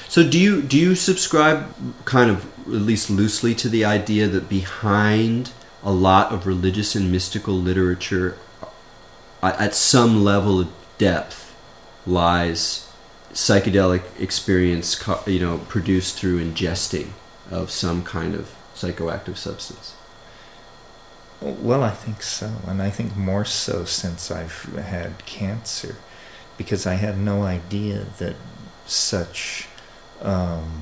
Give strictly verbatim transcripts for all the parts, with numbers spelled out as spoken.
So do you do you subscribe kind of at least loosely to the idea that behind a lot of religious and mystical literature, at some level of depth, lies psychedelic experience, you know, produced through ingesting of some kind of psychoactive substance? Well, I think so, and I think more so since I've had cancer, because I had no idea that such um,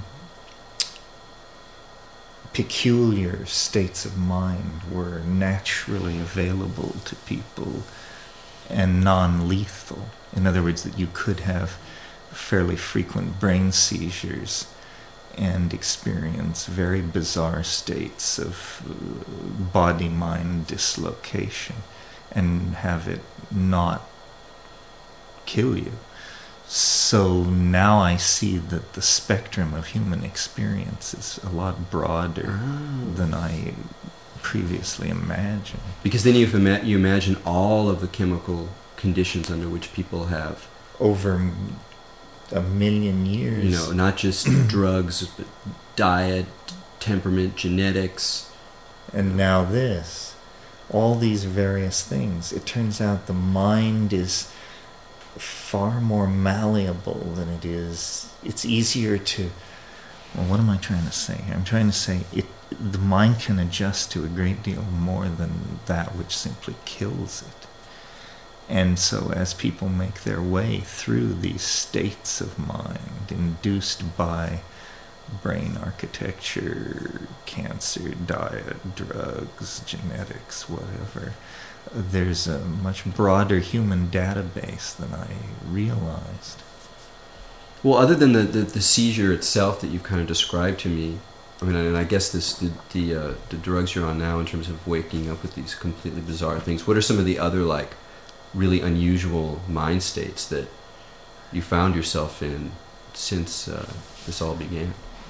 peculiar states of mind were naturally available to people and non-lethal. In other words, that you could have fairly frequent brain seizures and experience very bizarre states of body-mind dislocation and have it not kill you. So now I see that the spectrum of human experience is a lot broader oh. than I previously imagined. Because then you ima- you imagine all of the chemical conditions under which people have over a million years. You know, not just drugs, but diet, temperament, genetics. And now this. All these various things. It turns out the mind is far more malleable than it is. It's easier to... Well, what am I trying to say? I'm trying to say it. The mind can adjust to a great deal more than that which simply kills it. And so as people make their way through these states of mind induced by brain architecture, cancer, diet, drugs, genetics, whatever, there's a much broader human database than I realized. Well, other than the, the, the seizure itself that you've kind of described to me, I mean, and I guess this the the, uh, the drugs you're on now in terms of waking up with these completely bizarre things, what are some of the other, like, really unusual mind states that you found yourself in since uh, this all began?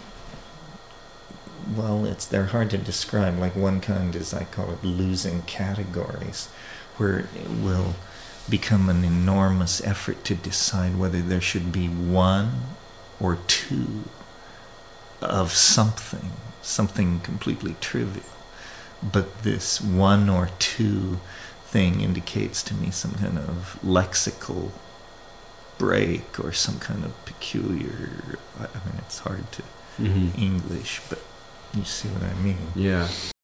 Well, it's they're hard to describe. Like one kind is, I call it losing categories, where it will become an enormous effort to decide whether there should be one or two of something, something completely trivial. But this one or two thing indicates to me some kind of lexical break or some kind of peculiar, I mean, it's hard to mm-hmm. English, but you see what I mean. Yeah.